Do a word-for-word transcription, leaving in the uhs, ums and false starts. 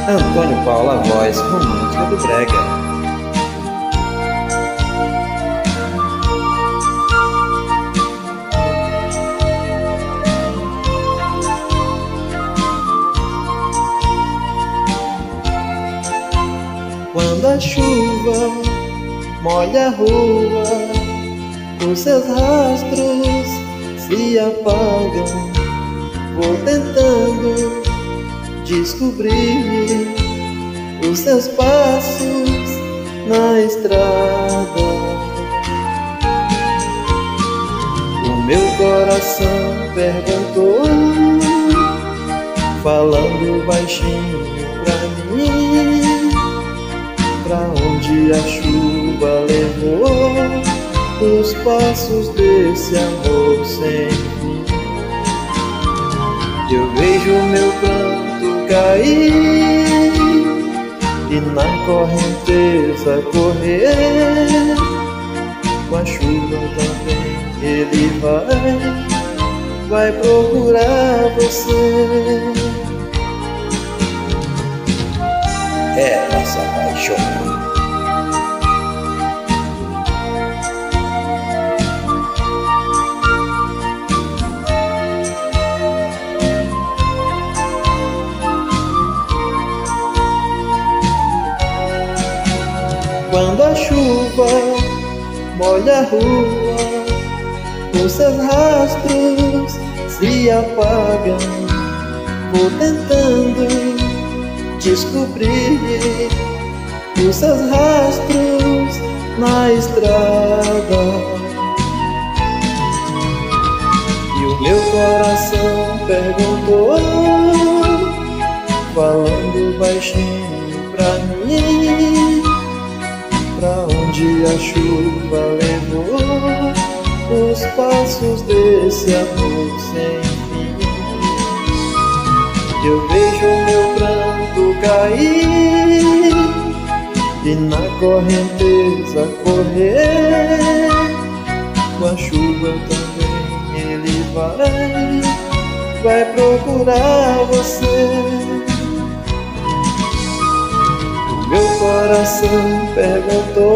Antônio Paulo, a voz romântica do brega. Quando a chuva molha a rua, os seus rastros se apagam. Vou tentando descobrir os seus passos na estrada. O meu coração perguntou, falando baixinho pra mim, pra onde a chuva levou os passos desse amor sem fim. Eu vejo meu canto cair e na correnteza correr. Com a chuva também ele vai, vai procurar você. É essa paixão. Quando a chuva molha a rua, os seus rastros se apagam. Vou tentando descobrir os seus rastros na estrada. E o meu coração perguntou, falando baixinho pra mim, pra onde a chuva levou os passos desse amor sem fim. Eu vejo meu pranto cair e na correnteza correr. Com a chuva também ele vai, vai procurar você. Meu coração perguntou,